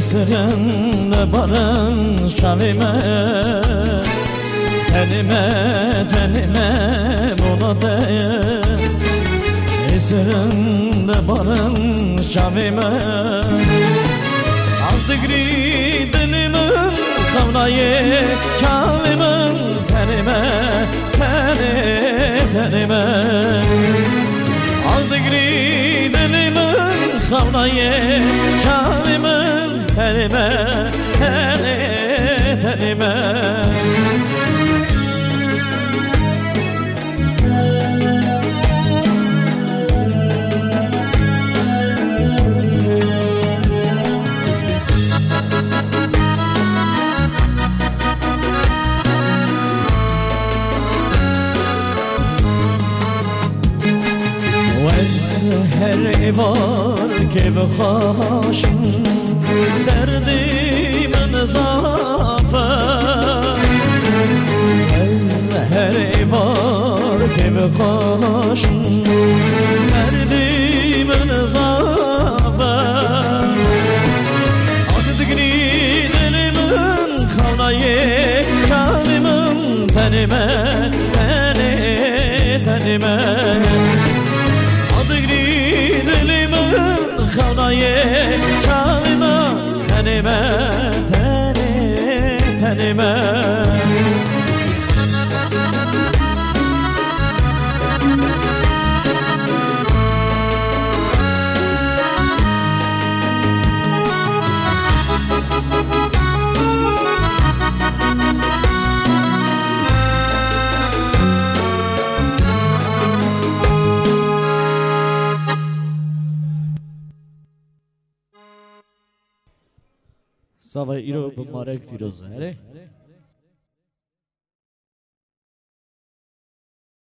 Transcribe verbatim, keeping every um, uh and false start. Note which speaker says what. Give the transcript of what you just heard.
Speaker 1: Esrinde barın şavime Tenime tenime bulade Esrinde barın şavime Azdigri dilimin kavlayı Çavimin tenime teni tenime Azdigri dilimin kavlayı Çavimin tenime teni tenime her var ki bخاشم دردی من zafer از her var ki bخاشم دردی من zafer Azdigri dilimin kavlayı Çavimin tenime teni tenime خونای چاویما تنیمه تنی تنیمه Sava iro b'marek firoze, hele?